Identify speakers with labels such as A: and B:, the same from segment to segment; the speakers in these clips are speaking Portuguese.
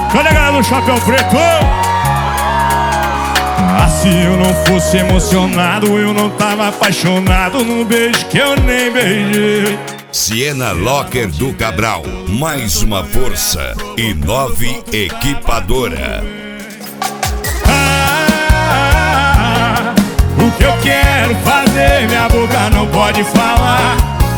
A: Cadê a galera do chapéu preto? Ah, se eu não fosse emocionado, eu não tava apaixonado num beijo que eu nem beijei.
B: Siena Locker do Cabral, mais uma força. E 9 Equipadora.
A: O que eu quero fazer, minha boca não pode falar.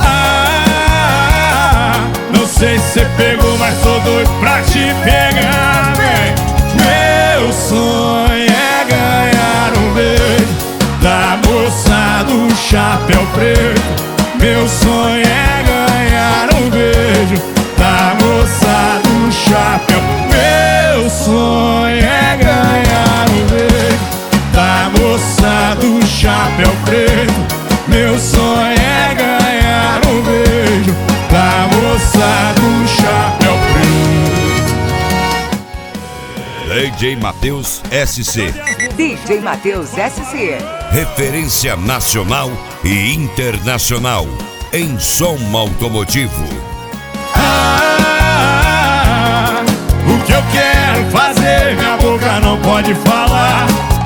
A: Não sei se você pegou, mas tô doido pra te pegar, vem. Meu sonho é ganhar um beijo da moça do chapéu preto. Meu sonho é ganhar um beijo da moça do chapéu. Meu sonho é ganhar um beijo da moça do chapéu preto. Meu sonho é ganhar um beijo da moça do chapéu preto.
B: DJ Matheus SC.
C: DJ Matheus SC.
B: Referência nacional e internacional em som automotivo.
A: O que eu quero fazer, minha boca não pode falar.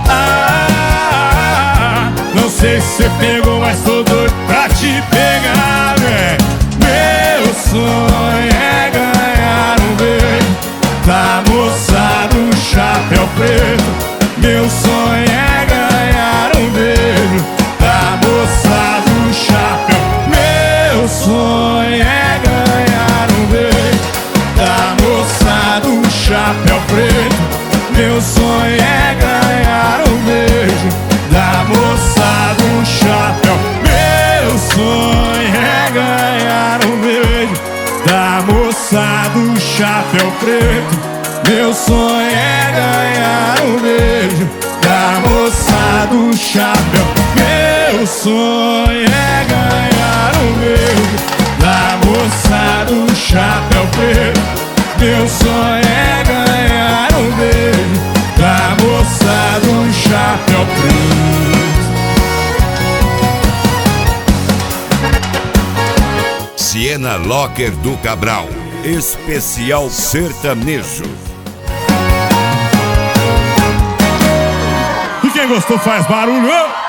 A: Não sei se você pegou, mas tô doido pra te pegar, véi. Meu sonho é ganhar um beijo da moça do chapéu preto. Meu sonho é ganhar um beijo da moça do chapéu. Meu sonho é ganhar um beijo da moça do chapéu preto. Meu sonho é ganhar um beijo da moça do chapéu. Meu sonho é ganhar um beijo da moça do chapéu preto. Meu sonho é ganhar um beijo da moça do chapéu. Meu sonho é ganhar um beijo da moça do chapéu preto. Meu sonho é ganhar um beijo da moça do chapéu preto.
B: Siena Locker do Cabral, especial sertanejo.
A: E quem gostou faz barulho.